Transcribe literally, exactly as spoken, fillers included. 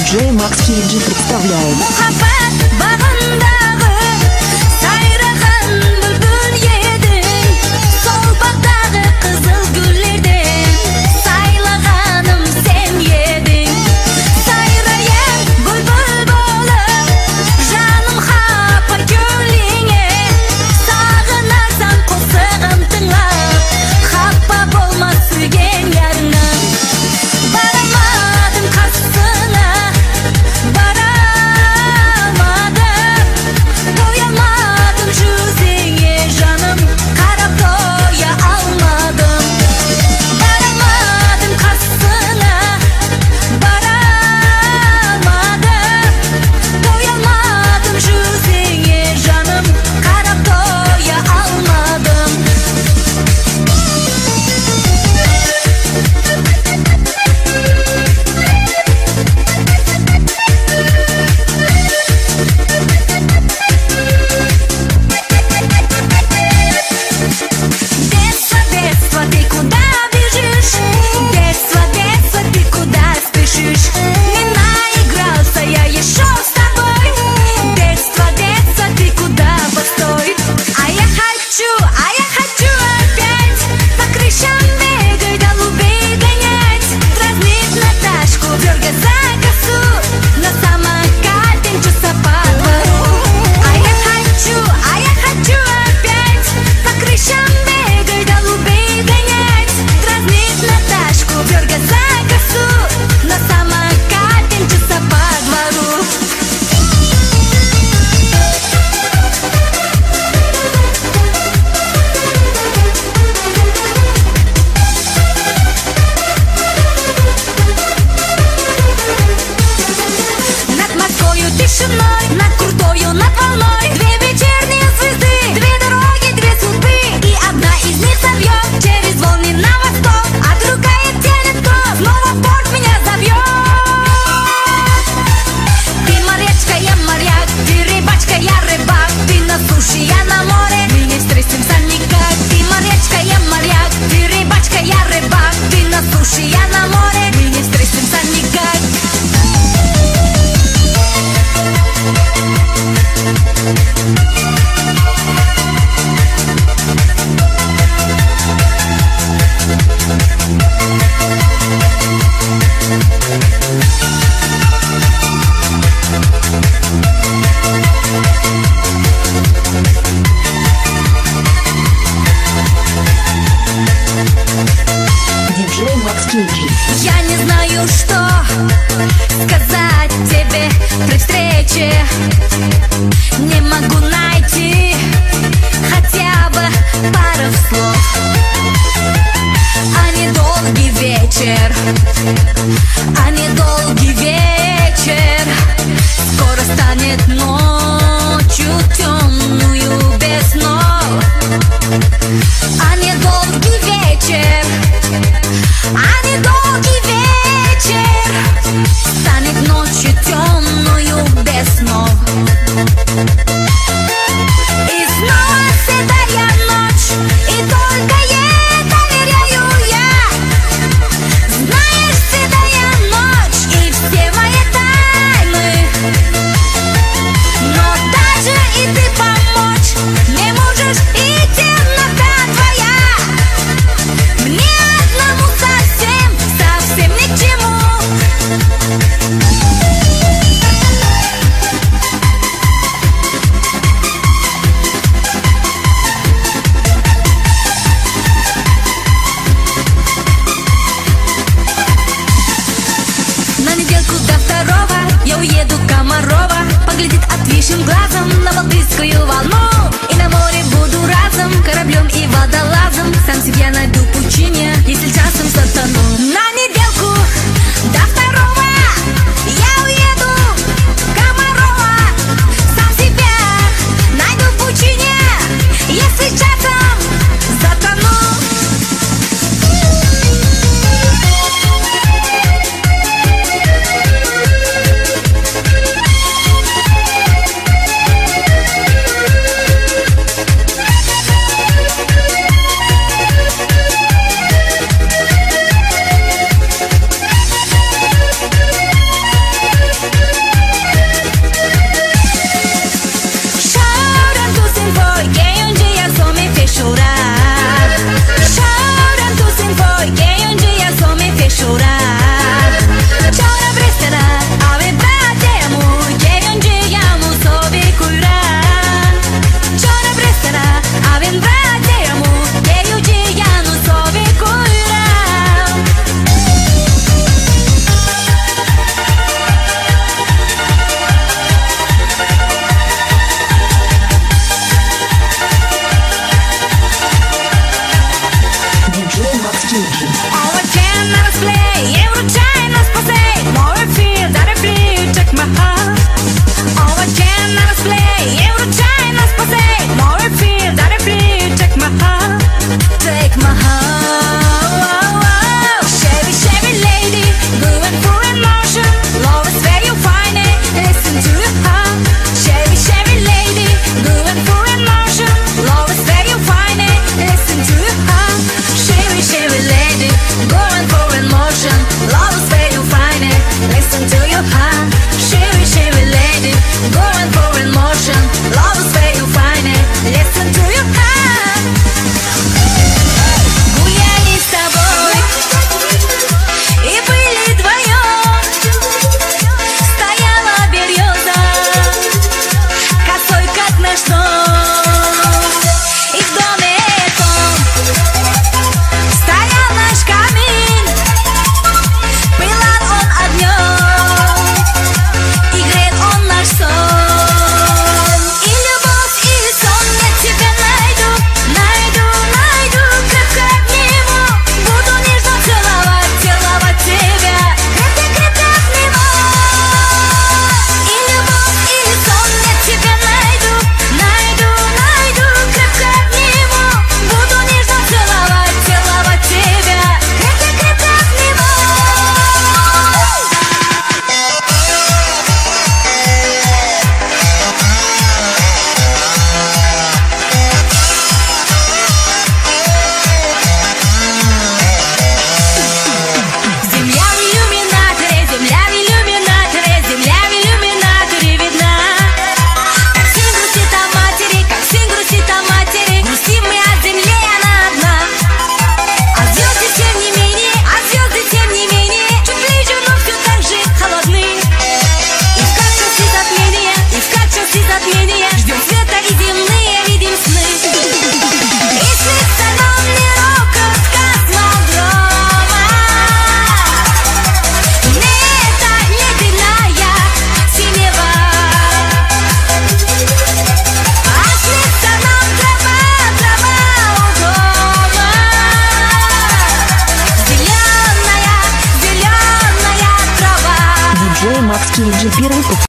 диджей Макс Кириджи представляет. Я не знаю, что сказать тебе при встрече. Не могу найти хотя бы пару слов. А недолгий вечер, а недолгий вечер скоро станет ночью темную без снов. А недолгий вечер, а недолгий вечер станет ночью темную без снов. И снова седая ночь, и только ей доверяю я. Знаешь, седая ночь и все мои тайны. Но даже и ты помочь не можешь, и темнота твоя мне одному совсем, совсем ни к чему. На недельку до второго я уеду в Комарова. Поглядит отвисшим глазом на Балтийскую волну. И на море буду разом, кораблем и водолазом. Сам себя найду в пучине, если часом затону. На недельку до второго я уеду в Комарова. Сам себя найду в пучине, если часом затону. Овощей на расплей, я вручаю на спасей. More feel that I feel, check my heart. Овощей на расплей, я вручаю на спасей. More feel that I feel, check my heart. Take my heart. Chevy, Chevy lady, going for emotion. Love is where you find it, listen to your heart. Chevy, Chevy lady, going for emotion. Love is where you find it, listen to your heart. Chevy, Chevy lady, going for emotion. Love is where you find it, listen to your heart. Chevy, Chevy lady, going for emotion. Love is where you find it, listen to your heart. Гуляли с тобой и были вдвоем. Стояла береза косой, как наш дом. И в доме этом стоял наш камин. Пылал он огнем, и грел он наш сон. И любовь, и сон я тебя найду, найду, найду, крепко обниму. Буду нежно целовать, целовать тебя, крепко, крепко обниму. И любовь, и сон я тебя найду, найду, найду, крепко обниму. Буду нежно целовать, целовать тебя, крепко, крепко обниму. Земля в иллюминаторе, земля в иллюминаторе, земля в иллюминаторе видна. Как сын грустит о матери, как сын грустит о матери. Грустим мы о земле, она одна. А звезды тем не менее, а звезды тем не менее, чуть ближе, но все так же холодны. И в качестве затмения, и в качестве затмения ждем света и земные видим сны. И снится нам не рокот космодрома. Не это ледяная синева, а снится нам трава, трава у дома. Зеленая, зеленая трава. Диджей Макс Киджи первый